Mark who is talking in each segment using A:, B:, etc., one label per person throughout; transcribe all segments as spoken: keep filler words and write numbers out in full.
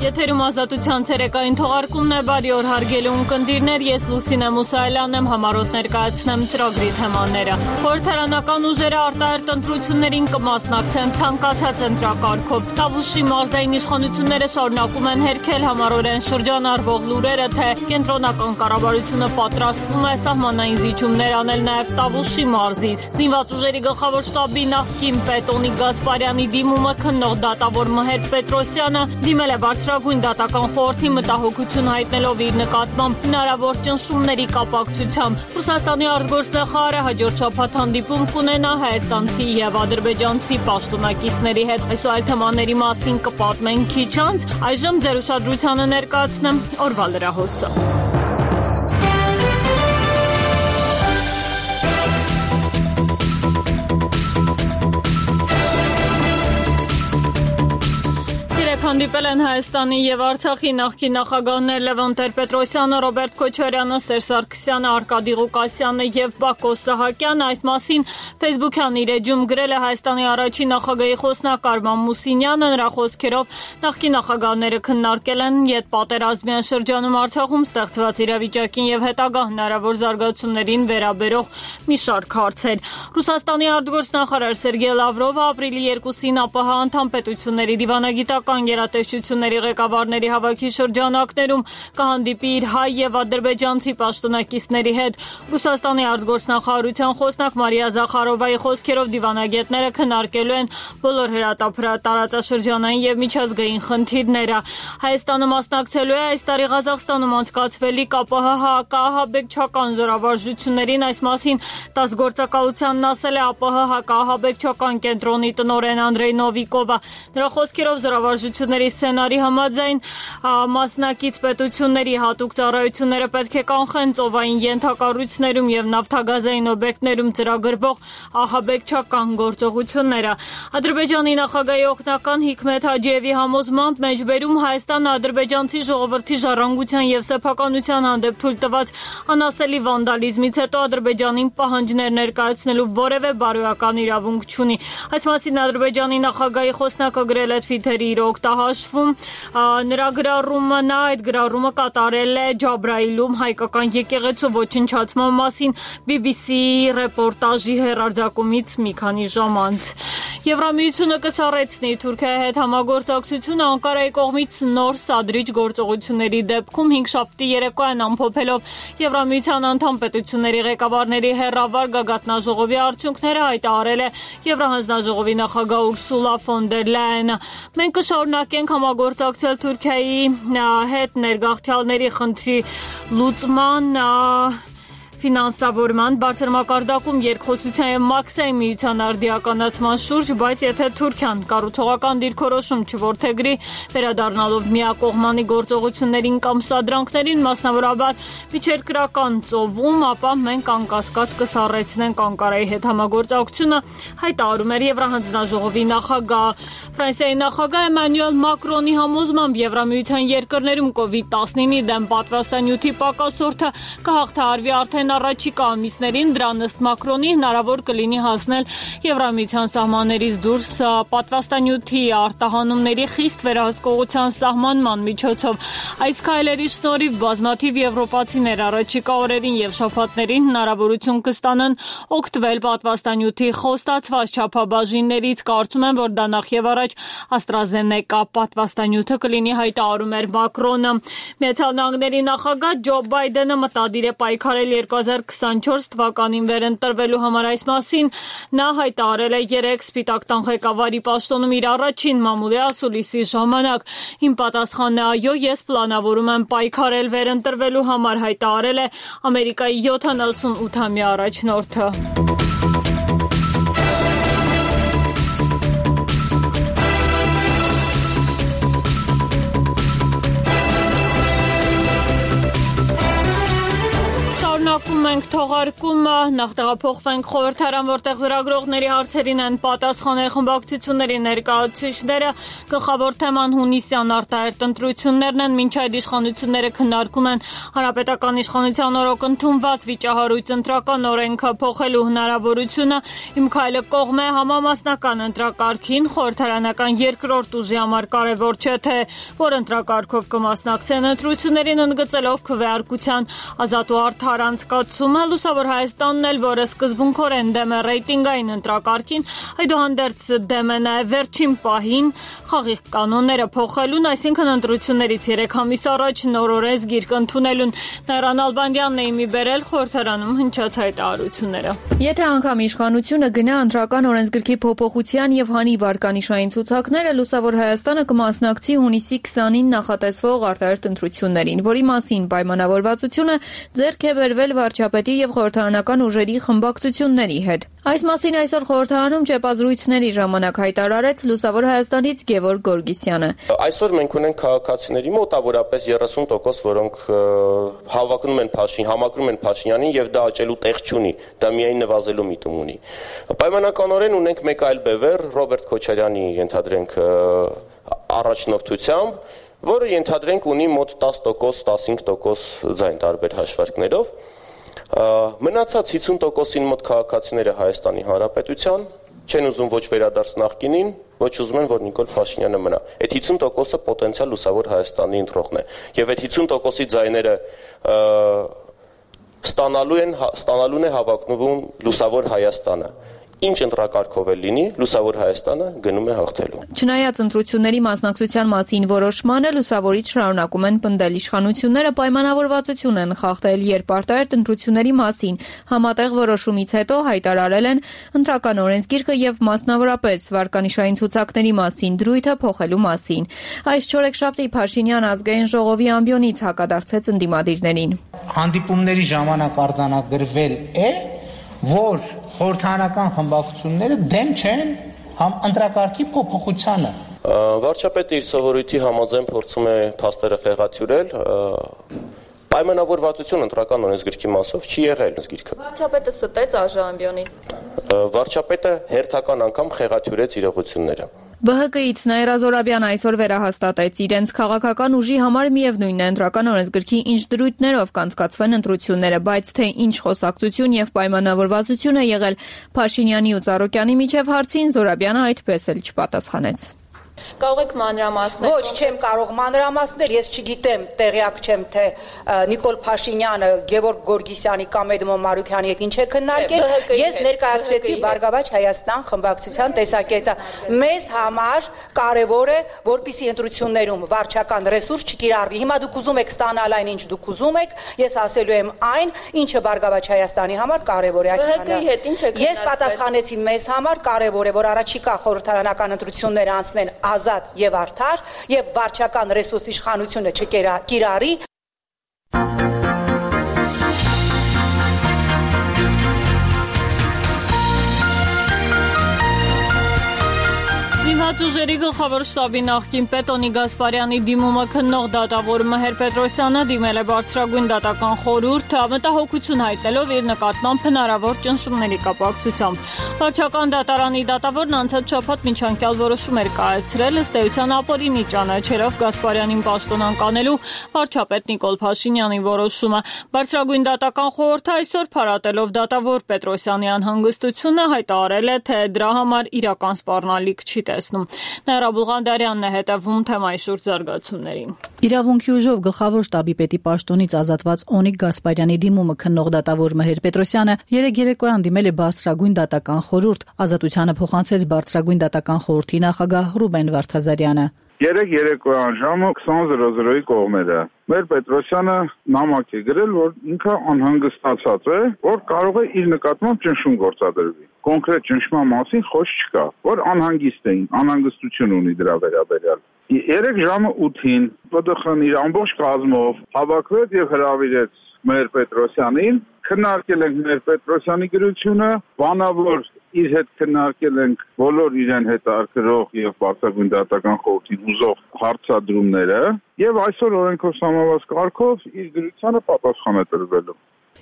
A: Եթերում ազատության ցերեկային թողարկումն է, բարի օր հարգելի ունկնդիրներ, ես Լուսինե Մուսայելյանն եմ, համառոտ ներկայացնեմ ծրագրի թեմաները։ Խորհրդարանական ուժերը արտահերթ ընտրություններին կմասնակցեն ցանկացած ընտրակարգով։ Տավուշի մարզային իշխանությունները շարունակում են հերքել համառորեն շրջանառվող լուրերը, թե կենտրոնական կառավարությունը պատրաստվում է սահմանային զիջումներ անել նաև Տավուշի մարզից։ Զինված ուժերի գլխավոր շտաբի նախկին պետ Օնիկ Գասպարյանի դիմումը քննող դատավոր Մհեր Պետրոսյանը դիմել է բարձրագույն դատական խորհրդի մտահոգություն հայտնելով իր նկատմամբ հնարավոր ճնշումների կապակցությամբ։ Ռուսաստանի արտգործնախարարը հաջորդ շաբաթ հանդիպում կունենա հայաստանցի և ադրբեջանցի պաշտոնակիցների հետ։ Այս ու այլ թեմաների մասին կպատմենք քիչ անց, այժմ ձեր ուշադրությանը ներկայացնեմ օրվա լրահոսը։ Հանդիպել են Հայաստանի և Արցախի նախկին նախագահներ Լևոն Տեր-Պետրոսյանը, Ռոբերտ Քոչարյանը, Սերժ Սարգսյանը, Արկադի Ղուկասյանը և Բակո Սահակյանը։ Այս մասին Facebook-յան իր էջում գրել է Հայաստանի առաջին նախագահի խոսնակ Արման Մուսինյանը։ Նրա խոսքերով նախկին նախագահները քննարկել են ետպատերազմյան շրջանում Արցախում ստեղծված իրավիճակին և հետագա հնարավոր զարգացումներին վերաբերող մի շարք հարցեր։ Ռուսաստանի արտգործնախարար Սերգեյ Լավրովը ապրիլի երկուսին ԱՊՀ անդամ պետությունների դիվանագիտական գերատեսչությունների ղեկավարների հավաքի շրջանակներում կհանդիպի իր հայ և ադրբեջանցի պաշտոնակիցների հետ։ Ռուսաստանի արտգործնախարարության խոսնակ Մարիա Զախարովայի խոսքերով դիվանագետները քննարկելու են բոլոր հրատապարատարածաշրջանային և միջազգային խնդիրները։ Հայաստանը մասնակցելու է այս տարի Ղազախստանում անցկացվելիք ԱՊՀ հակաահաբեկչական զորավարժություններին։ Այս մասին ՏԱՍՍ գործակալությանն ասել է ԱՊՀ հակաահաբեկչական կենտրոնի տնօրեն Անդրեյ Նովիկովը։ Նրա խոսքերով զորավարժությունների սցենարի համաձայն մասնակից պետությունների հատուկ ծառայությունները պետք է կանխեն ծովային ենթակառույցներում և նավթագազային օբյեկտներում ծրագրվող ահաբեկչական գործողությունները։ Ադրբեջանի նախագահի օգնական Հիկմեթ Հաջիևի համոզմամբ մեջբերում Հայաստանը ադրբեջանցի ժողովրդի ժառանգության և սեփականության հանդեպ թույլ տված անասելի վանդալիզմից հետո Ադրբեջանին պահանջներ ներկայացնելու որևէ բարոյական իրավունք չունի։ Այս մասին Ադրբեջանի նախագահի խոսնակը գրել է Թվիթերի իր օգտահաշվում։ Նրա գրառումը նա այդ գրառումը կատարել է Ջաբրայիլում հայկական եկեղեցու ոչնչացման մասին բի բի սի-ի ռեպորտաժի հեռարձակումից մի քանի ժամ անց։ Եվրամիությունը կսառեցնի Թուրքիայի հետ համագործակցությունը Անկարայի կողմից նոր սադրիչ գործողությունների դեպքում հինգշաբթի երեկոյան ամփոփելով Եվրամիության անդամ պետությունների ղեկավարների հեռավար գագաթնաժողովի արդյունքները հայտարարել է Եվրահանձնաժողովի նախագահ Ուրսուլա ֆոն դեր Լայենը։ Մենք կշարունակենք համագործակցել Թուրքիայի հետ ներգաղթյալների խնդրի լուծման, ֆինանսավորման, բարձր մակարդակում երկխոսության և մաքսային միության արդիականացման շուրջ, բայց եթե Թուրքիան կառուցողական դիրքորոշում չորդեգրի, վերադառնալով միակողմանի գործողություններին կամ սադրանքներին, մասնավորաբար միջերկրական ծովում, ապա մենք անկասկած կսառեցնենք Անկարայի հետ համագործակցությունը, հայտարարում էր Եվրահանձնաժողովի նախագահ։ Ֆրանսիայի նախագահ Էմանուել Մակրոնի համոզմամբ Եվրամիության երկրներում կովիդ տասնինի դեմ պատվաստանյութի պակասորդը կհաղթահարվի արդեն առաջիկա ամիսներին։ Դրան ըստ Մակրոնի հնարավոր կլինի հասնել Եվրամիության սահմաններից դուրս պատվաստանյութի արտահանումների խիստ վերահսկողության սահմանման միջոցով։ Այս քայլերի շնորհիվ բազմաթիվ եվրոպացիներ առաջիկա օրերին և շաբաթներին հնարավորություն կստանան օգտվել պատվաստանյութի խոստացված չափաբաժիններից։ Կարծում եմ, որ դա նախևառաջ AstraZeneca պատվաստանյութը կլինի, հայտարարում էր Մակրոնը։ Միացյալ Նահանգների նախագահ Ջո Բայդենը մտադիր է պայքարել երկու հազար քսանչորս թվականին վերընտրվելու համար։ Այս մասին նա հայտարարել է երեկ Սպիտակ տան ղեկավարի պաշտոնում իր առաջին մամուլի ասուլիսի ժամանակ։ Իմ պատասխանն է այո, ես պլանավորում եմ պայքարել վերընտրվելու համար, հայտարարել է Ամերիկայի յոթանասունութամյա առաջնորդը։ Շարունակում ենք թողարկումը, նախ տեղափոխվենք խորհրդարան, որտեղ լրագրողների հարցերին են պատասխանել խմբակցությունների ներկայացուցիչները, գլխավոր թեման հունիսյան արտահերթ ընտրություններն են, մինչ այդ իշխանությունները քննարկում են հանրապետական իշխանության օրոք ընդունված վիճահարույց ընտրական օրենքը փոխելու հնարավորությունը, Իմ քայլը կողմ է համամասնական ընտրակարգին, խորհրդարանական երկրորդ ուժի համար կարևոր չէ, թե որ ընտրակարգով կմասնակցեն ընտրություններին, ընդգծելով քվեարկության ազատ ու արդար անցկացումը, Լուսավոր Հայաստանն էլ, որը սկզբունքորեն դեմ է ռեյտինգային ընտրակարգին, այդուհանդերձ դեմ է նաև վերջին պահին խաղի կանոնները փոխելուն, այսինքն ընտրություններից երեք ամիս առաջ նոր օրենսգիրք ընդունելուն։ Նաիրան Ալբանդյանն է իմի բերել խորհրդարանում հնչած հայտարարությունները։
B: Եթե անգամ իշխանությունը գնա ընտրական օրենսգրքի փոփոխության եւ հանի վարկանիշային ցուցակները, Լուսավոր Հայաստանը կմասնակցի հունիսի քսանին նախատեսվող արտահերթ ընտրություններին, որի մասին պայմանավորվածությունը ձեռք է բերվել վարչապետի եւ խորհրդարանական ուժերի խմբակցությունների հետ։ Այս մասին այսօր խորհրդարանում ճեպազրույցների ժամանակ հայտարարեց Լուսավոր Հայաստանից Գևորգ Գորգիսյանը։
C: Այսօր մենք ունենք քաղաքացիների մոտավորապես երեսուն տոկոս, որոնք հավակնում են Փաշին, համակրում են Փաշինյանին եւ դա աճելու տեղ չունի, դա միայն նվազելու միտում ունի։ Պայմանականորեն ունենք մեկ այլ բևեռ Ռոբերտ Քոչարյանի ենթադրենք առաջնորդությամբ, որը ենթադրենք ունի մոտ տասը տոկոս, տասնհինգ տոկոս ձայն տարբեր հաշվարկներով, մնացած հիսուն տոկոսին մոտ քաղաքացիները Հայաստանի Հանրապետության չեն ուզում ոչ վերադարձ նախկինին, ոչ ուզում են, որ Նիկոլ Փաշինյանը մնա։ Այդ հիսուն տոկոսը պոտենցիալ Լուսավոր Հայաստանի ընտրողն է, եւ այդ հիսուն տոկոսի ձայները ստանալու են ստանալուն է հավակնվում Լուսավոր Հայաստանը։ Ինչ ընտրակարգով է լինի, Լուսավոր Հայաստանը գնում է հաղթելու։
B: Չնայած ընտրությունների մասնակցության մասին որոշմանը, լուսավորից շարունակում են պնդել իշխանությունները պայմանավորվածություն են խախտել, երբ արտահերթ ընտրությունների մասին համատեղ որոշումից հետո հայտարարել են ընտրական օրենսգիրքը եւ մասնավորապես վարկանիշային ցուցակների մասին դրույթը փոխելու մասին։ Այս չորեքշաբթի Փաշինյան ազգային ժողովի ամբիոնից հակադարձեց ընդդիմադիրներին։
D: Հանդիպումների ժամանակ արձանագրվել է, որ խորհրդարանական խմբակցությունները դեմ չեն համ ընտրակարգի փոփոխությանը։
C: Վարչապետը իր սովորույթի համաձայն փորձում է փաստերը խեղաթյուրել, պայմանավորվածություն ընտրական օրենսգրքի մասով չի եղել գիրքը։
A: Վարչապետը ստեց ԱԺ-ամբիոնից։
C: Վարչապետը հերթական անգամ խեղաթյուրեց իրողությունները։
B: Բ Հ Կից Նաիրա Զորաբյանը այսօր վերահաստատեց իրենց քաղաքական ուժի համար միևնույն է ընտրական օրենսգրքի ինչ դրույթներով կանցկացվեն ընտրությունները, բայց թե ինչ խոսակցություն եւ պայմանավորվածություն է եղել Փաշինյանի ու Ծառուկյանի միջև հարցին Զորաբյանը այդպես էլ չպատասխանեց։
A: Կարող եք մանրամասնել։
E: Ոչ, չեմ կարող մանրամասնել, ես չգիտեմ, տեղյակ չեմ, թե Նիկոլ Փաշինյանը, Գևորգ Գորգիսյանի կամ Էդմոն Մարուքյանի հետ ինչ է քննարկել։ Ես ներկայացրեցի Բարգավաճ Հայաստան խմբակցության տեսակետը։ Մեզ համար կարևոր է, որպեսզի ընտրություններում վարչական ռեսուրս չկիրառվի։ Հիմա դուք ուզում եք ստանալ այն, ինչ դուք ուզում եք, ես ասելու եմ այն, ինչը Բարգավաճ Հայաստանի համար կարևոր է այսքանը։ Ես պատասխանեցի մեզ համար կարևոր է, որ առաջիկա խորհրդարանական ընտրությունները անցնեն ազատ եւ արդար եւ վարչական ռեսուրս իշխանությունը չկիրառի։
A: Զինված ուժերի գլխավոր շտաբի նախկին պետ Օնի Գասպարյանի դիմումը քննող դատավոր Մհեր Պետրոսյանը դիմել է բարձրագույն դատական խորհուրդ, մտահոգություն հայտնելով իր նկատմամբ հնարավոր ճնշումների կապակցությամբ։ Վարչական դատարանի դատավորն անցած շաբաթ միջանկյալ որոշում էր կայացրել, ըստ էության ապօրինի ճանաչելով Գասպարյանին պաշտոնանկանելու վարչապետ Նիկոլ Փաշինյանի որոշումը։ Բարձրագույն դատական խորհուրդը այսօր փառատելով դատավոր Պետրոսյանի անհանգստությունը հայտարարել է, թե դրա համար իրական սպառնալիք չի տեսնում։ Նաիրա Բուլղանդարյանն է հետևում թեմայի շուրջ զարգացումներին։
F: Իրավունքի ուժով գլխավոր շտաբի պետի պաշտոնից ազատված Օնիկ Գասպարյանի դիմումը քննող դատավոր Մհեր Պետրոսյանը երեկ երեկոյան դիմել է բարձրագույն դատական խորհուրդ, ազատությանը փոխանցեց բարձրագույն դատական խորհրդի նախագահ Ռուբեն Վարդազարյանը։
G: Երեկ երեկոյան ժամը քսան զրո զրոյի կողմերը Մհեր Պետրոսյանը նամակ է գրել, որ ինքը անհանգստացած է, որ կարող է իր նկատմամբ ճնշում գործադրվի։ Կոնկրետ ճնշման մասին խոսք չկա, որ անհանգիստ էին, անհանգստություն ունի դրա վերաբերյալ։ Երեկ ժամը ութին Պ ԴԽ Ն իր ամբողջ կազմով հավաքվեց եւ հրավիրեց Մհեր Պետրոսյանին, քննարկել ենք Մհեր Պետրոսյանի գրությունը, բանավոր իր հետ քննարկել ենք բոլոր իրեն հետ արկրող եւ բարձրագույն դատական խորհրդին հուզող հարցադրումները եւ այսօր օրենքով սահմանված կարգով իր գրությանը պատասխան է տրվելու։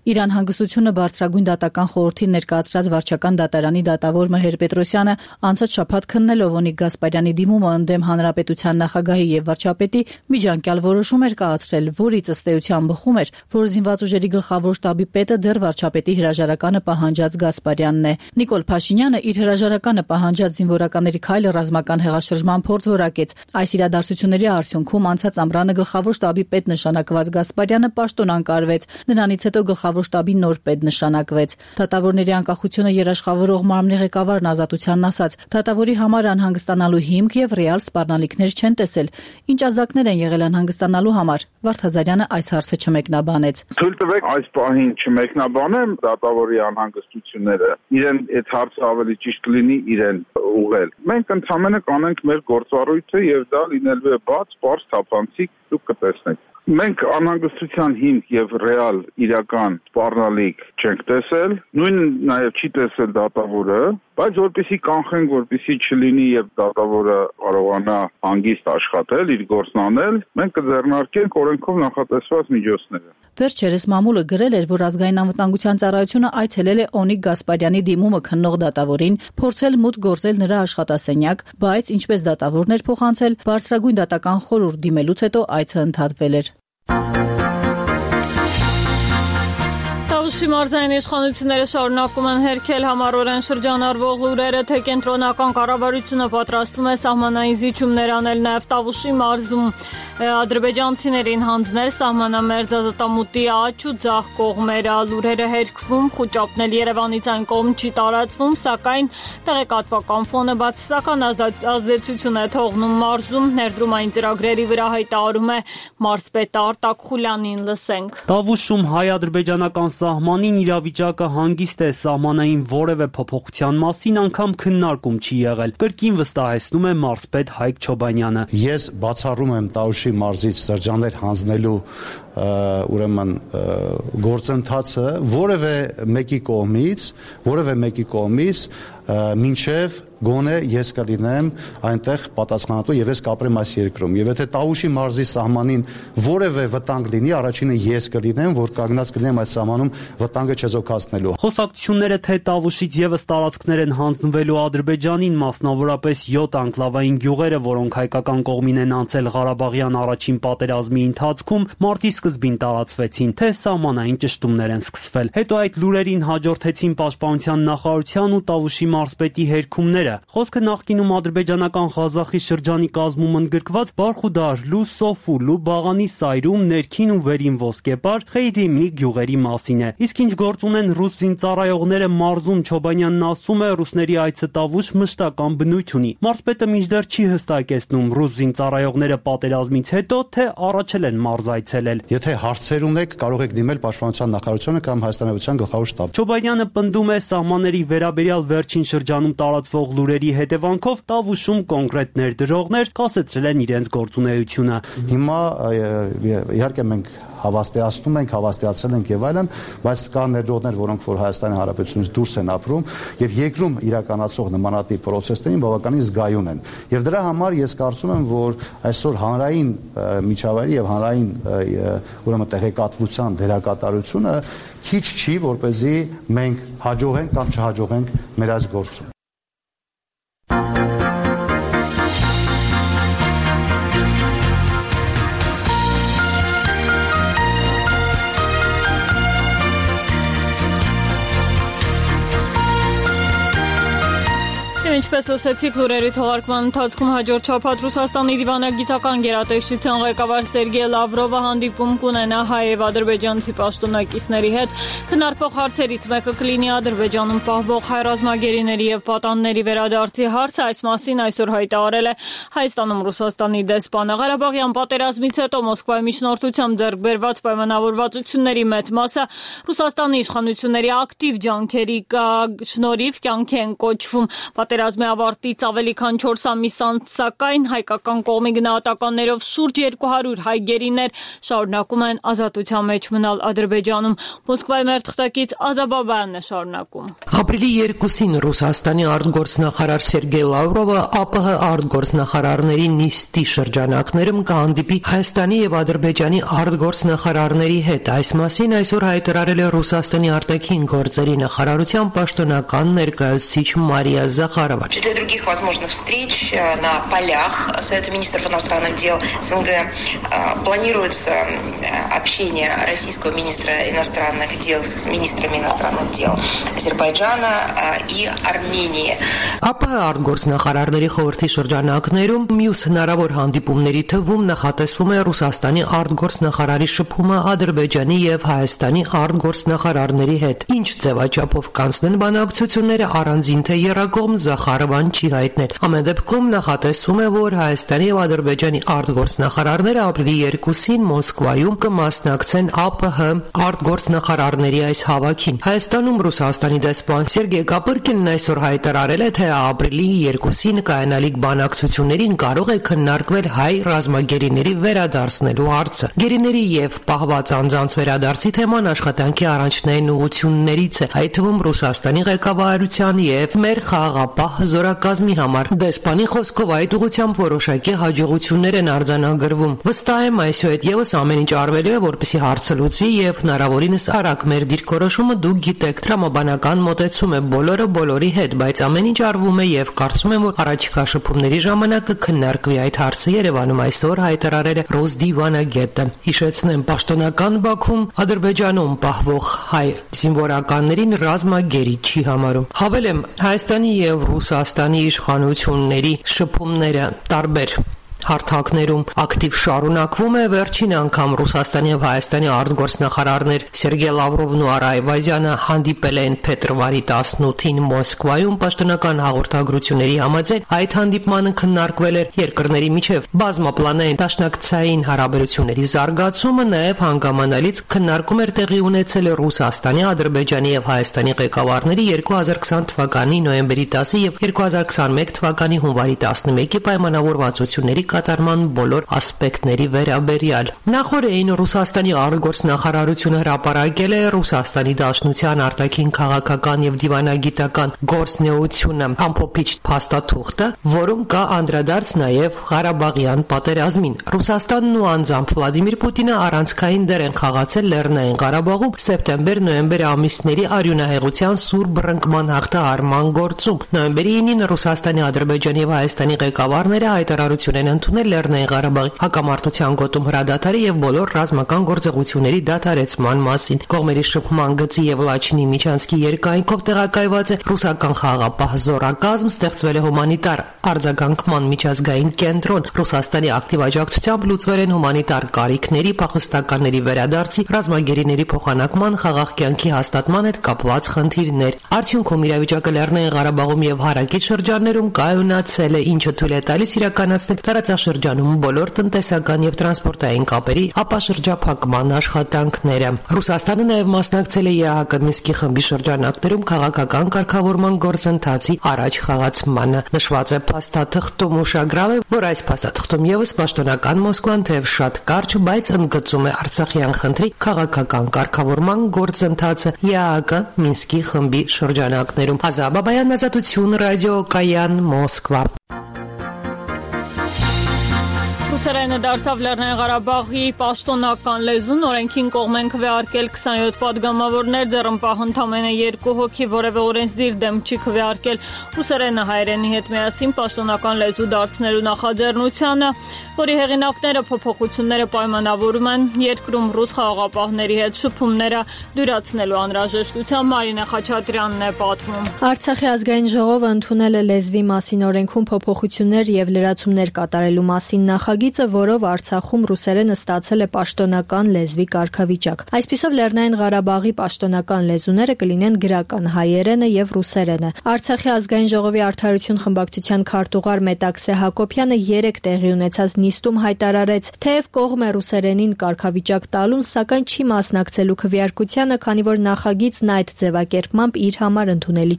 F: Իրան հանգստությունը բարձրագույն դատական խորհրդին ներկայացրած վարչական դատարանի դատավոր Մհեր Պետրոսյանը անցած շաբաթ քննելով Օնիկ Գասպարյանի դիմումը ընդդեմ հանրապետության նախագահի եւ վարչապետի միջանկյալ որոշում էր կայացրել, որից ըստ էության բխում էր, որ զինված ուժերի գլխավոր շտաբի պետը դեռ վարչապետի հրաժարականը պահանջած Գասպարյանն է։ Նիկոլ Փաշինյանը իր հրաժարականը պահանջած զինվորականների քայլը ռազմական հեղաշրջման փորձ որակեց։ Այս իրադարձությունների արդյունքում անցած ամռանը գլխավոր շտաբի պետ նշանակված Գասպարյանը պաշտոնանկարվեց։ Նրանից հետո գլխավոր շտաբի նոր պետ նշանակվեց։ Դատավորների անկախությունը երաշխավորող մարմնի ղեկավարն ազատությանն ասաց. «Դատավորի համար անհանգստանալու հիմք եւ ռեալ սպառնալիքներ չեն տեսել։ Ինչ ազդակներ են եղել անհանգստանալու համար»։ Վարդազարյանը այս հարցը չմեկնաբանեց։
G: Թույլ տվեք այս պահին չմեկնաբանեմ դատավորի անհանգստությունները։ Իրեն այդ հարցը ավելի ճիշտ կլինի իրեն ուղղել։ Մենք ընդհանրապես կանենք մեր գործառույթը եւ դա լինելու է բաց, պարզ, թափանցիկ, դուք կտեսնեք։ Մենք անհանգստության հիմք եւ ռեալ իրական սպառնալիք չենք տեսել, նույն նաեւ չի տեսել դատավորը, բայց որպեսի կանխենք, որպեսի չլինի եւ դատավորը կարողանա հանգիստ աշխատել, իր գործն անել, մենք կձեռնարկենք օրենքով նախատեսված միջոցները։
F: Վերջերս մամուլը գրել էր, որ ազգային անվտանգության ծառայությունը այցելել է Օնիկ Գասպարյանի դիմումը քննող դատավորին, փորձել մուտք գործել նրա աշխատասենյակ, բայց ինչպես դատավորն էր փոխանցել, բարձրագույն դատական խորհուրդ դիմելուց հետո այցը ընդհատվել էր։
A: Տավուշի մարզային իշխանությունները շարունակում են հերքել համառորեն շրջանառվող լուրերը, թե կենտրոնական կառավարությունը պատրաստվում է սահմանային զիջումներ անել նաև Տավուշի մարզում ադրբեջանցիներին հանձնել սահմանամերձ ազատամուտի աջ ու ձախ կողմերը, լուրերը հերքվում, խուճապնել Երևանից այն կողմ չի տարածվում, սակայն տեղեկատվական ֆոնը բացասական ազդեցություն է թողնում մարզում, ներդրումային ծրագրերի վրա հայտարարում է մարզպետ Արտակ Խուլյանին, լսենք։
H: Տավուշում հայ-ադրբեջանական սահմանին իրավիճակը հանգիստ է, սահմանային որևէ փոփոխության մասին անգամ քննարկում չի եղել, կրկին վստահեցնում է մարզպետ Հայկ Չոբանյանը։
I: Ես բացառում եմ Տավուշի մարզից շրջաններ հանձնելու ուրեմն գործընթացը որևէ մեկի կողմից, որևէ մեկի կողմից մինչև գոնե ես կլինեմ այնտեղ պատասխանատու եւ ես կապրեմ այս երկրում եւ եթե Տավուշի մարզի սահմանին որևէ վտանգ լինի, առաջինը ես կլինեմ, որ կանգնած կլինեմ այս սահմանում վտանգը չեզոքացնելու։
H: Խոսակցությունները թե Տավուշից եւս տարածքներ են հանձնվելու Ադրբեջանին, մասնավորապես յոթ անկլավային գյուղերը, որոնք հայկական կողմին են անցել Ղարաբաղյան առաջին պատերազմի ընթացքում, մարտի սկզբին տարածվեցին, թե սահմանային ճշտումներ են սկսվել։ Հետո այդ լուրերին հաջորդեցին պաշտպանության նախարարության ու Տավուշի մարզպետի հերքումները։ Խոսքը նախկինում ադրբեջանական Ղազախի շրջանի կազմում ընդգրկված Բարխուդարլու, Սոֆուլու, Բաղանի Սայրում, ներքին ու վերին Ոսկեպար, Խեյրիմի գյուղերի մասին է։ Իսկ ինչ գործ ունեն ռուս զինծառայողները մարզում, Չոբանյանն ասում է, ռուսների այցը Տավուշ մշտական բնույթ ունի։ Մարզպետը մինչդեռ չի հստակեցնում ռուս զինծառայողները պատերազմից հետո թե առաջել են մարզ այցելել։
I: Եթե հարցեր ունեք, կարող եք դիմել պաշտպանության նախարարությունը կամ Հայաստանի Հանրապետության գլխավոր շտաբ։
H: Չոբանյանը պնդում է սահմանների վերաբերյալ վերջին շրջանում տարածվող լուրերի հետևանքով Տավուշում կոնկրետ ներդրողներ կասեցրել են իրենց գործունեությունը։
I: Հիմա իհարկե մենք հավաստիացնում ենք, հավաստիացել ենք եւ այլն, բայց կա ներդրողներ, որոնք որ Հայաստանի Հանրապետությունից դուրս են ապրում եւ երկրում իրականացող նմանատիպ process-ներին բավականին զգայուն են։ Եվ դրա համար ես կարծում եմ, որ այսօր հանրային միջավայրի եւ հանրային ուրեմն տեղեկատվության դերակատարությունը քիչ չի, որպեսզի մենք հաջողենք կամ չհաջողենք մեր այս գործում։
A: Ինչպես լսեցիք լուրերի թողարկման ընթացքում հաջորդ շաբաթ Ռուսաստանի դիվանագիտական գերատեսչության ղեկավար Սերգեյ Լավրովը հանդիպում կունենա հայ եւ ադրբեջանցի պաշտոնակիցների հետ։ Քննարկվող հարցերից մեկը կլինի Ադրբեջանում պահվող հայ ռազմագերիների եւ պատանների վերադարձի հարցը։ Այս մասին այսօր հայտարարել է Հայաստանում Ռուսաստանի դեսպանը։ Ղարաբաղյան պատերազմից հետո Մոսկվայի միջնորդությամբ ձեռք բերված պայմանավորվածությունների մեծ մասը Ռուսաստանի իշխանությունների ակտիվ ջանքերի շնորհիվ կյանքի են կոչվում։ Պատերազմի ավարտից ավելի քան չորս ամիս անց, սակայն հայկական կողմի գնահատականներով շուրջ երկու հարյուր հայ գերիներ շարունակում են ազատության մեջ մնալ Ադրբեջանում։ Մոսկվայի մեր թղթակից Ազա Բաբայանն է շարունակում։
J: Ապրիլի երկուսին Ռուսաստանի արտգործնախարար Սերգեյ Լավրովը ԱՊՀ արտգործնախարարների նիստի շրջանակներում կհանդիպի Հայաստանի եւ Ադրբեջանի արտգործնախարարների հետ։ Այս մասին այսօր հայտարարել է Ռուսաստանի արտաքին գործերի նախարարության պաշտոնական ներկայացուցիչ Մարիա Захарова.
K: Для других возможных встреч на полях Совета министров иностранных дел СНГ планируется общение российского министра иностранных дел с министрами иностранных дел Азербайджана и Армении.
J: ԱՊՀ արտգործնախարարների խորհրդի շրջանակներում մյուս հնարավոր հանդիպումների թվում նախատեսվում է Ռուսաստանի արտգործնախարարի շփումը Ադրբեջանի եւ Հայաստանի արտգործնախարարների հետ։ Ինչ ձևաչափով կանցնեն բանակցությունները առանձին թե եռակողմ Զախարովան չի հայտնել։ Ամեն դեպքում նախատեսվում է, որ Հայաստանի եւ Ադրբեջանի արտգործնախարարները ապրիլի երկուսին Մոսկվայում կմասնակցեն ԱՊՀ արտգործնախարարների այս հավաքին։ Հայաստանում Ռուսաստանի դեսպան Սերգեյ Կապրկինն այսօր հայտարարել է, թե ապրիլի երկուսին կայանալիք բանակցություններին կարող է քննարկվել հայ ռազմագերիների վերադարձնելու հարցը։ Գերիների եւ պահված անձանց վերադարձի թեման աշխատանքի առաջնային ուղղություններից է, այդ թվում Ռուսաստանի ղեկավարության եւ մեր խաղաղապահ զորակազմի համար։ Դեսպանի խոսքով այդ ուղղությամբ որոշակի հաջողություններ են արձանագրվում։ Վստահ եմ, այսուհետ եւս ամեն ինչ արվելու է, որպեսզի հարցը լուծվի եւ հնարավորինս արագ մեր դիրքորոշումը դուք գիտեք, տրամաբանական մոտեցում է բոլորը բոլորի հետ, բայց ամեն ինչ արվում է եւ կարծում եմ, որ առաջիկա շփումների ժամանակ կքննարկվի այդ հարցը։ Երևանում այսօր հայտարարել է Ռոզդի վանագետը։ Հիշեցնեմ, պաշտոնական Բաքվում Ադրբեջանում պահվող հայ զինվորականներին ռազմագերի չի համարում։ Հավելեմ, Հայաստանի եւ Ռուսաստանի իշխանությունների շփումները տարբեր հարթակներում ակտիվ շարունակվում է։ Վերջին անգամ Ռուսաստանի եւ Հայաստանի արտգործնախարարներ Սերգեյ Լավրովն ու Արա Այվազյանը հանդիպել են փետրվարի տասնութին Մոսկվայում։ Պաշտոնական հաղորդագրությունների համաձայն այդ հանդիպմանը քննարկվել էր երկրների միջև բազմապլանային դաշնակցային հարաբերությունների զարգացումը, նաեւ հանգամանալից քննարկում էր տեղի ունեցել Ռուսաստանի, Ադրբեջանի եւ Հայաստանի ղեկավարների երկու հազար քսան թվականի նոյեմբերի տասը եւ երկու հազար քսանմեկ թվականի հունվարի տասնմեկի պայմանավորվածությունների կատարման բոլոր ասպեկտների վերաբերյալ։ Նախորդին Ռուսաստանի արտգործնախարարությունը հրապարակել է Ռուսաստանի Դաշնության արտաքին քաղաքական եւ դիվանագիտական գործունեությունը ամփոփիչ փաստաթուղթը, որում կա անդրադարձ նաեւ Ղարաբաղյան պատերազմին։ Ռուսաստանն ու անձամբ Վլադիմիր Պուտինը առանցքային դեր են խաղացել Լեռնային Ղարաբաղում սեպտեմբեր-նոյեմբեր ամիսների արյունահեղության սուր բռնկման հաղթահարման գործում։ Նոյեմբերի ինին Ռուսաստանի, Ադրբեջանի եւ Հայաստանի ղեկավարները հայտարարություն են ընդունել Լեռնային Ղարաբաղի հակամարտության գոտում հրադադարի եւ բոլոր ռազմական գործողությունների դադարեցման մասին։ Կողմերի շփման գծի եւ Լաչինի միջանցքի երկայնքով տեղակայված է ռուսական խաղաղապահ զորակազմ, ստեղծվել է հումանիտար արձագանքման միջազգային կենտրոն։ Ռուսաստանի ակտիվ աջակցությամբ լուծվել են հումանիտար կարիքների, փախստականների վերադարձի, ռազմագերիների փոխանակման, խաղաղ կյանքի հաստատման հետ կապված խնդիրներ։ Արդյունքում իրավիճակը Լեռնային Ղարաբաղում եւ հարակից շրջաններում կայունացել է, ինչը թույլ է տալիս իրականացնել տարածաշրջանում բոլոր տնտեսական եւ տրանսպորտային կապերի ապաշրջափակման աշխատանքները։ Ռուսաստանը նաեւ մասնակցել է ԵԱՀԿ Մինսկի խմբի շրջանակներում քաղաքական կարգավորման գործընթացի առաջ խաղացմանը։ Նշված է փաստաթղթում, ուշագրավ է, որ այս փաստաթղթում եւս պաշտոնական Մոսկվան թեև շատ կարճ, բայց ընդգծում է Արցախյան խնդրի քաղաքական կարգավորման գործընթացը ԵԱՀԿ Մինսկի խմբի շրջանակներում։ Ազա Բաբայան, Ազատություն, ռադիո Կայան, Մոսկվա։
A: Ռուսերենը դարձավ Լեռնային Ղարաբաղի պաշտոնական լեզուն, օրենքին կողմ են քվեարկել քսանյոթ պատգամավորներ, ձեռնպահ ընդամենը երկու հոգի, որևէ օրենսդիր դեմ չի քվեարկել ռուսերենը հայերենի հետ միասին պաշտոնական լեզու դարձնելու նախաձեռնությանը, որի հեղինակները փոփոխությունները պայմանավորում են երկրում ռուս խաղաղապահների հետ շփումները դյուրացնելու անհրաժեշտությամբ։ Մարինա Խաչատրյանն է պատմում։
L: Արցախի ազգային ժողովը ընդունել է լեզվի մասին օրենքում փոփոխություններ եւ լրացումներ կատարելու մասին նախագիծը, որով Արցախում ռուսերենը ստացել է պաշտոնական լեզվի կարգավիճակ։ Այսպիսով Լեռնային Ղարաբաղի պաշտոնական լեզուները կլինեն գրական հայերենը եւ ռուսերենը։ Արցախի ազգային ժողովի արդարություն խմբակցության քարտուղար Մետաքսե Հակոբյանը երեք տեղի ունեցած նիստում հայտարարեց, թեև կողմ է ռուսերենին կարգավիճակ տալուն, սակայն չի մասնակցելու քվեարկությանը, քանի որ նախագիծն այդ ձևակերպմամբ իր համար ընդունելի չէ։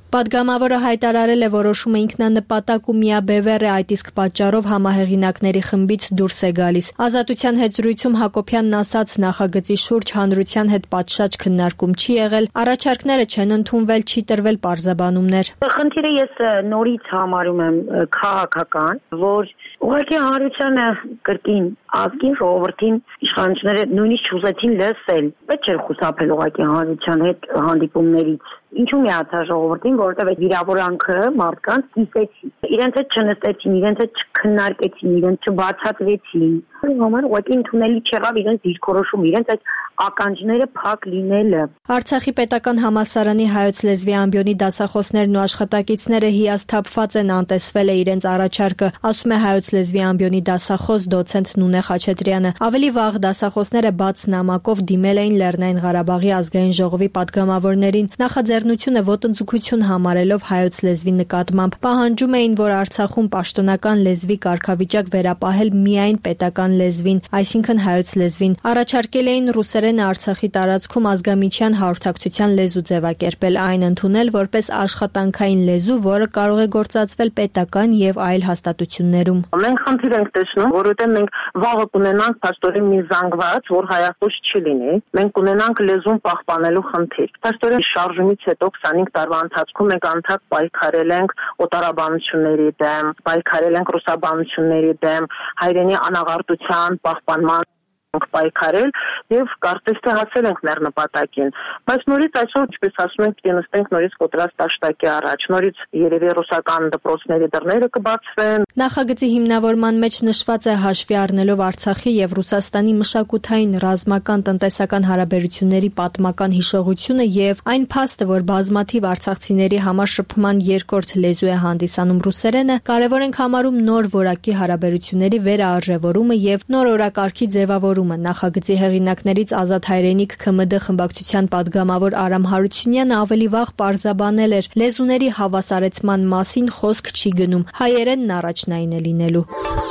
L: Պատգամավորը հայտարարել է որոշումը ինքնանպատակ ու միաբևեռ է, այդ իսկ պատճառով համահեղինակների խմբից դուրս է գալիս։ Ազատության հետ զրույցում Հակոբյանն ասաց, նախագծի շուրջ հանրության հետ պատշաճ քննարկում չի եղել, առաջարկները չեն ընդունվել, չի տրվել պարզաբանումներ։
M: Խնդիրը ես նորից համարում եմ քաղաքական, որ ուղղակի հանրությանը կրկին ազգին, ժողովրդին իշխանությունները նույնիսկ չուզեցին լսել։ Պետք չէր խուսափել ուղղակի հանրության հետ հանդիպումներից։ Ինչու միացա ժողովրդին, որովհետև այդ վիրավորանքը մարդկանց կիսեցին։ Իրենց հետ չնստեցին, իրենց հետ չքննարկեցին, իրենց չբացատրեցին։ Համար ուղղակի ընդունելի չեղավ իրենց դիրքորոշումը, իրենց այդ ականջները փակ լինելը։
L: Արցախի պետական համալսարանի հայոց լեզվի ամբիոնի դասախոսներն ու աշխատակիցները հիասթափված են, անտեսվել է իրենց առաջարկը, ասում է հայոց լեզվի ամբիոնի դասախոս դոցենտ Նունե Խաչատրյանը։ Ավելի վաղ դասախոսները բաց նամակով դիմել էին Լեռնային Ղարաբաղի ազգային ժողովի պատգամավորներին, նախաձեռնությունը ոտնձգություն համարելով հայոց լեզվի նկատմամբ, պահանջում էին, որ Արցախում պաշտոնական լեզվի կարգավիճակ վերապահել միայն պետական լեզվին, այսինքն հայոց լեզվին։ Առաջարկել էին ռուսերենը Արցախի տարածքում ազգամիջյան հաղորդակցության լեզու ձևակերպել, այն ընդունել որպես աշխատանքային լեզու, որը կարող է գործածվել պետական եւ այլ հաստատություններում։
M: Մենք խնդիր ենք տեսնում, որովհետեւ մենք վաղը կունենանք փաստորեն մի զանգված, որ հայախոս չի լինի, մենք կունենանք լեզուն պահպանելու խնդիր։ Փաստորեն շարժումից հետո քսանհինգ տարվա ընթացքում մենք անդադ պայքարել ենք օտարաբանությունների դեմ, պայքարել ենք ռուսաբանությունների դեմ, հայրենի անաղարտության պահպանման պայքարել եւ կարծես թե հասել ենք մեր նպատակին, բայց նորից այսօր, ինչպես ասում ենք, պիտի նստենք նորից կոտրած տաշտակի առաջ, նորից երևի ռուսական դպրոցների դռները կբացվեն։
L: Նախագծի հիմնավորման մեջ նշված է հաշվի առնելով Արցախի եւ Ռուսաստանի մշակութային, ռազմական, տնտեսական հարաբերությունների պատմական հիշողությունը եւ այն փաստը, որ բազմաթիվ արցախցիների համար շփման երկրորդ լեզու է հանդիսանում ռուսերենը, կարեւոր ենք համարում նոր որակի հարաբերությունների վերաարժևորումը եւ նոր օրակարգի ձևավորումը։ Նախագծի հեղինակներից Ազատ հայրենիք ՔՄԴ խմբակցության պատգամավոր Արամ Հարությունյանը ավելի վաղ պարզաբանել էր, լեզուների հավասարեցման մասին խոսք չի գնում, հայերենն առաջնային է լինելու։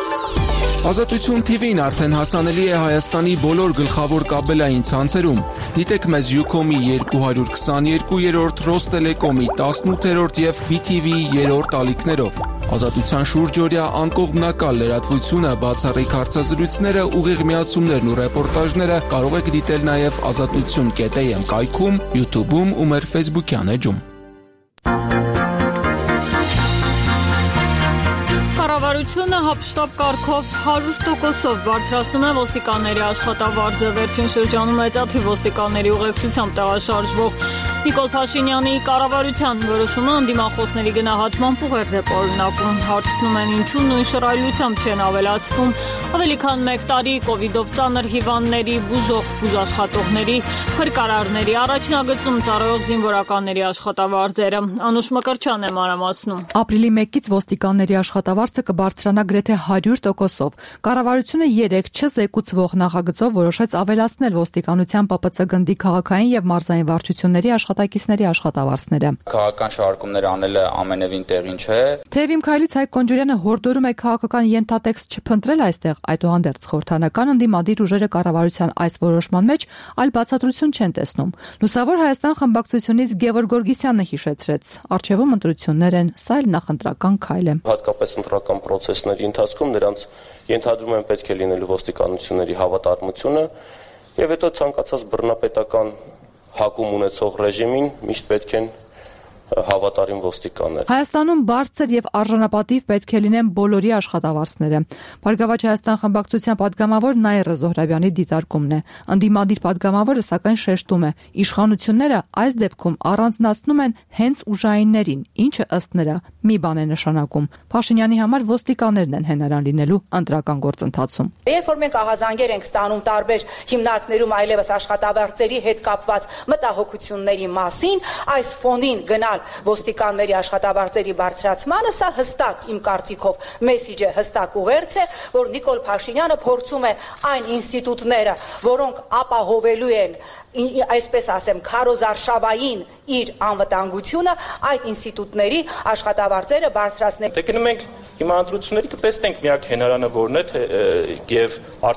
N: Ազատություն թիվին արդեն հասանելի է Հայաստանի բոլոր գլխավոր կաբելային ցանցերում։ Դիտեք մեզ Յուքոմի երկու հարյուր քսաներկու, Ռոստելեկոմի տասնութ եւ բի թի վի երրորդ ալիքներով։ Ազատության շուրջօրյա անկողմնակալ լրատվությունը, բացառիկ հարցազրույցները, ուղիղ միացումներն ու ռեպորտաժները կարող եք դիտել նաև ազատություն կետ էյ էմ կայքում, YouTube-ում ու մեր Facebook-յան էջում։
A: Կառավարությունը հապշտապ կարգով հարյուր տոկոսով բարձրացնում է ոստիկանների աշխատավարձը։ Վերջին շրջանում մեծաթիվ ոստիկանների ուղեկցությամբ տեղաշարժվող Նիկոլ Փաշինյանի կառավարության որոշումը ընդդիմախոսների գնահատմամբ ուղերձ է պարունակում։ Հարցնում են, ինչու նույն շռայլությամբ չեն ավելացվում ավելի քան մեկ տարի կովիդով ծանր հիվանդների, բուժող բուժաշխատողների, փրկարարների, առաջնագծում ծառայող զինվորականների աշխատավարձերը։ Անուշ Մկրտչյանն է մանրամասնում։
F: Ապրիլի մեկից ոստիկանների աշխատավարձը կբարձրանա գրեթե հարյուր տոկոսով։ Կառավարությունը երեկ չզեկուցվող նախագծով որոշեց ավելացնել ոստիկանության պ պ ց գնդի քաղաքային եւ մարզային վարչությունների աշխատակիցների աշխատավարձները։
O: Քաղաքական շարժումներ անելը ամենևին տեղին չէ։
F: Թեև իմ քայլից Հայկ Կոնջուրյանը հորդորում է քաղաքական ենթատեքստ չփնտրել այստեղ, այդուհանդերձ խորհրդանական ընդդիմադիր ուժերը կառավարության այս որոշման մեջ այլ բացատրություն չեն տեսնում։ Լուսավոր Հայաստան խմբակցությունից Գևորգ Գորգիսյանը հիշեցրեց. Արչևում ընտրություններ են, սա էլ նախընտրական քայլ է։
C: Հատկապես ընտրական process-ների ընթացքում նրանց ենթադրում են պետք է լինելու ոստիկանությունների հավատարմությունը եւ հետո ցանկացած բռնապետական հակում ունեցող ռեժիմին միշտ պետք են հավատարիմ ոստիկաններ։
F: Հայաստանում բարձր եւ արժանապատիվ պետք է լինեն բոլորի աշխատավարձները։ Բարգավաճ Հայաստան խմբակցության պատգամավոր Նաիրա Զոհրաբյանի դիտարկումն է։ Ընդդիմադիր պատգամավորը սակայն շեշտում է, իշխանությունները այս դեպքում առանձնացնում են հենց ուժայիններին, ինչը ըստ նրա մի բան է նշանակում։ Փաշինյանի համար ոստիկաններն են հենարան լինելու ընտրական գործընթացում։
E: Երբ որ մենք ահազանգեր ենք ստանում տարբեր հիմնարկներում այլևս աշխատավարձերի հետ կապված մտահոգությունների մասին, այս ֆոնին գնալ ոստիկանների աշխատավարձերի բարձրացմանը, սա հստակ իմ կարծիքով մեսիջ է, հստակ ուղերձ է, որ Նիկոլ Փաշինյանը փորձում է այն ինստիտուտները, որոնք ապահովելու են, այսպես ասեմ, քարոզարշավային իր անվտանգությունը, այդ ինստիտուտների աշխատավարձերը բարձրացնել։
P: Դե գնում ենք հիմա ընտրությունների կտեսնենք միակ հենարանը որն է, թե եւ արդյոք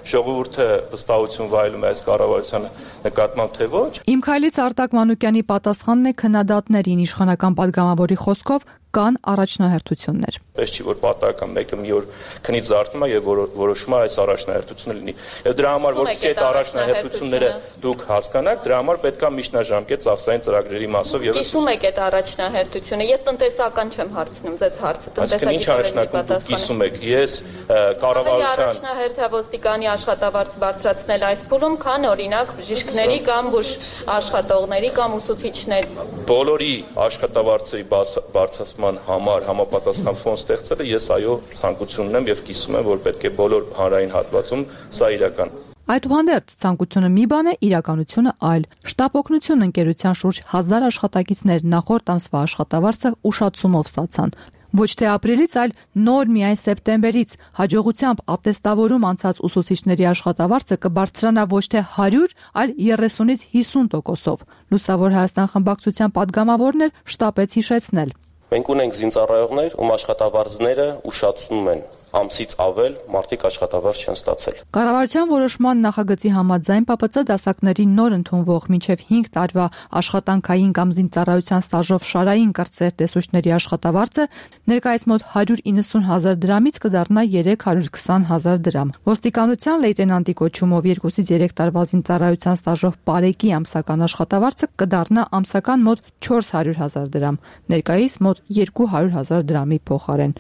C: ժողովուրդը վստահություն վայելում է այս կառավարության նկատմամբ թե ոչ։
F: Իմ քայլից Արտակ Մանուկյանի պատասխանն է քննադատներին իշխանական падգամավորի խոսքով կան առաջնահերթություններ։
C: Պես չի որ պատահական մեկը մի օր քնից զարթնում է եւ որոշում է այս առաջնահերթությունը լինի։ Եվ դրա համար որպեսզի այդ առաջնահերթությունները դուք հասկանաք, դրա համար պետք է միջնաժամկետ ծախսային ծրագրերի մասով եւս
A: կիսում եք այդ առաջնահերթությունը։ Ես տնտեսական չեմ հարցնում, ձեզ հարցը տնտեսագիտական
C: կիսում եք։ Ես կառավարության
A: առաջնահերթը ոստիկանի աշխատավարձ բարձրացնել այս փուլում, քան օրինակ բժիշկների կամ բուժ աշխատողների կամ ուսուցիչների։
C: Բոլորի աշխատավարձերի բարձրացման համար համապատասխան ֆոնդ ստեղծելը ես այո ցանկություն ունեմ եւ կիսում եմ, որ պետք է բոլոր հանրային հատվածում սա իրական։
F: Այդուհանդերձ ցանկությունը մի բան է, իրականությունը այլ։ Շտապ օգնություն ընկերության շուրջ հազար աշխատակիցներ նախորդ ամսվա աշխատավարձը ուշացումով ստացան։ Ոչ թե ապրիլից, այլ նոր միայն սեպտեմբերից հաջողությամբ ատեստավորում անցած ուսուցիչների աշխատավարձը կբարձրանա ոչ թե հարյուր, այլ երեսունից հիսուն տոկոսով։ Լուսավոր Հայաստան խմբակցության падգամավորն էլ շտապեց հիշեցնել։
C: Մենք ունենք զինծառայողներ, ում աշխատավարձները ուշացնում են ամսից ավել, մարդիկ աշխատավարձ չեն ստացել։
F: Կառավարության որոշման նախագծի համաձայն Պ Պ Ծ դասակների նոր ընդունվող մինչև հինգ տարվա աշխատանքային կամ զինծառայության ստաժով շարային կրտսեր տեսուչների աշխատավարձը ներկայիս մոտ հարյուր իննսուն հազար դրամից կդառնա երեք հարյուր քսան հազար դրամ։ Ոստիկանության լեյտենանտի կոչումով երկուսից երեք տարվա զինծառայության ստաժով պարեկի ամսական աշխատավարձը կդառնա ամսական մոտ չորս հարյուր հազար դրամ, ներկայիս մոտ երկու հարյուր հազար դրամի փոխարեն։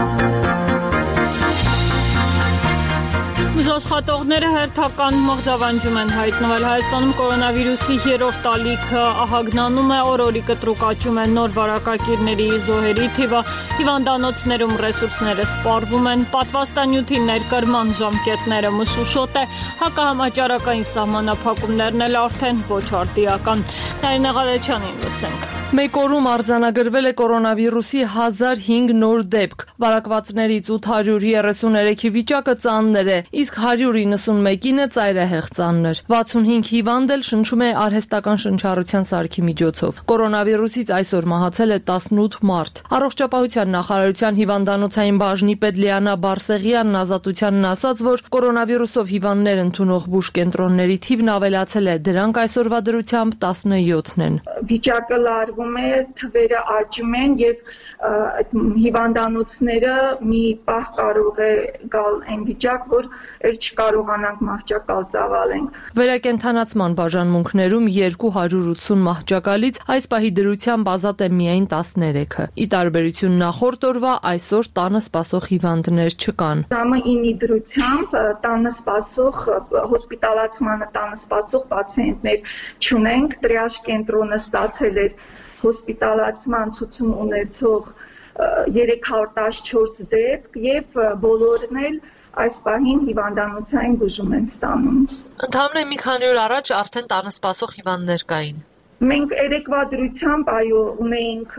A: Բուժաշխատողները հերթական մղձավանջում են հայտնվել։ Հայաստանում կորոնավիրուսի երրորդ ալիքը ահագնանում է, օր-օրի կտրուկ աճում է նոր վարակակիրների զոհերի թիվը, հիվանդանոցներում ռեսուրսները սպառվում են, պատվաստանյութի ներկրման ժամկետները մշուշոտ է, հակահամաճարակային սահմանափակումներն էլ արդեն ոչ արդիական։ Նարինե Ղալեչյանին լսենք։
B: Մեկ օրում արձանագրվել է կորոնավիրուսի հազար հինգ նոր դեպք։ Վարակվածներից ութ հարյուր երեսուներեքի վիճակը ծանր է, իսկ հարյուր իննսունմեկինը ծայրահեղ ծանր։ վաթսունհինգ հիվանդ էլ շնչում է արհեստական շնչառության սարքի միջոցով։ Կորոնավիրուսից այսօր մահացել է տասնութ մարդ։ Առողջապահության նախարարության հիվանդանոցային բաժնի պետ Լիանա Բարսեղյանն Ազատությանն ասաց, որ կորոնավիրուսով հիվանդներ ընդունող բուժ կենտրոնների թիվն ավելացել է, դրանք այսօրվա դրությամբ տասնյոթն են։
P: Վիճակը լարվում է, թվերը աճում են եւ հիվանդանոցները մի պահ կարող է գալ այն վիճակ, որ էր չկարողանանք մահճակալ ծավալենք։
B: Վերակենդանացման բաժանմունքներում երկու հարյուր ութսուն մահճակալից այս պահի դրությամբ ազատ է միայն տասներեքը։ Ի տարբերություն նախորդ օրվա, այսօր տանը սպասող հիվանդներ չկան։
P: Ժամը ինի դրությամբ տանը սպասող հոսպիտալացմանը տանը սպասող պացիենտներ չունենք, տրիաժ կենտրոնը ստացել էր հոսպիտալացման ցուցում ունեցող երեք հարյուր տասնչորս դեպք եւ բոլորն էլ այս պահին հիվանդանոցային բուժում են ստանում։
B: Ընդհանրապես մի քանի օր առաջ արդեն տանը սպասող հիվանդներ կային։
P: Մենք երեկվա դրությամբ այո ունեինք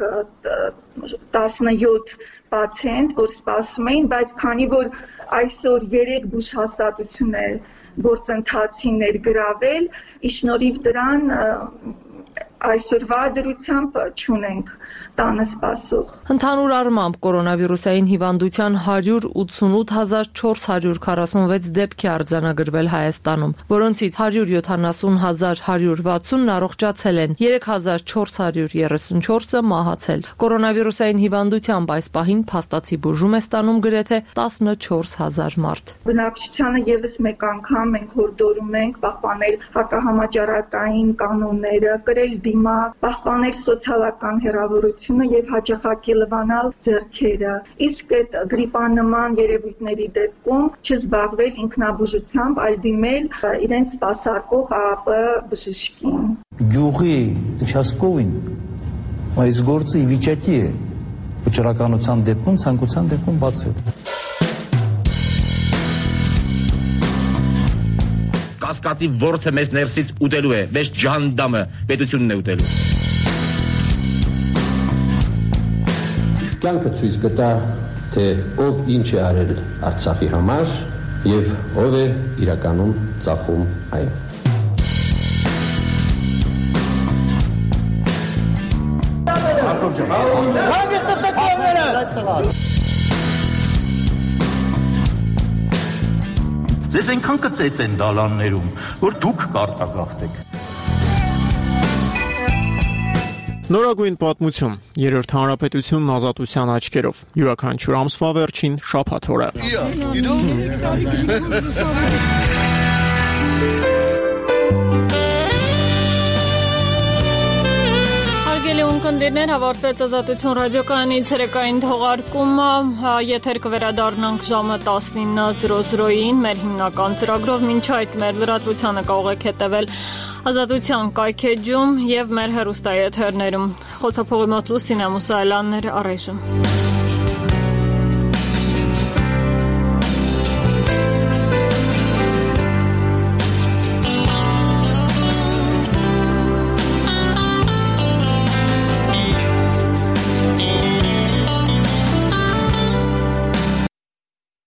P: տասնյոթ պացիենտ, որ սպասում էին, բայց քանի որ այսօր երեք բուժ հաստատություններ գործընթացին ներգրավել, ի շնորհիվ դրան այսօրվա դրությամբ չունենք տանը սպասող։
B: Ընդհանուր առմամբ կորոնավիրուսային հիվանդության հարյուր ութսունութ հազար չորս հարյուր քառասունվեց դեպք է արձանագրվել Հայաստանում, որոնցից հարյուր յոթանասուն հազար հարյուր վաթսունն առողջացել են, երեք հազար չորս հարյուր երեսունչորսը մահացել։ Կորոնավիրուսային հիվանդությամբ այս պահին փաստացի բուժում է ստանում գրեթե տասնչորս հազար մարդ։
P: Բնակչությանը եւս մեկ անգամ մենք հորդորում ենք պահպանել հակահամաճարակային կանոնները, կրել դիմակ, պահպանել սոցիալական հեռավորությունը եւ հաճախակի լվանալ ձեռքերը։ Իսկ այդ գրիպանման երևույթների դեպքում չզբաղվել ինքնաբուժությամբ, այլ դիմել իրենց սպասարկող ԱԱՊ բժշկին։
Q: Գյուղի участковին այս գործը ի վիճակի է վճռականության դեպքում, ցանկության դեպքում բացել։
R: Կասկածի ворթը մեզ ներսից ուտելու է, մեզ ջանդամը պետությունն է ուտելու։
S: Կյանքը ցույց կտա, թե ով ինչ է արել Արցախի համար եւ ով է իրականում ծախում այն։
Q: Ձեզ այնքան կծեծեն դալաններում, որ դուք կարտագաղթեք։
T: Նորագույն պատմություն, երրորդ հանրապետությունն ազատության աչքերով, յուրաքանչյուր ամսվա վերջին շաբաթ օրը։
A: Ունկնդիրներ հավարտվեց Ազատություն ռադիոկայանի ցերեկային թողարկումը, եթեր կվերադառնանք ժամը տասնինը զրո զրոյին մեր հիմնական ծրագրով, մինչ այդ մեր լրատվությանը կարող եք հետևել Ազատության կայքեջում եւ մեր հեռուստաեթերներում։ Խոսափողի մոտ Լուսինե Մուսայելյաններ, առայժմ։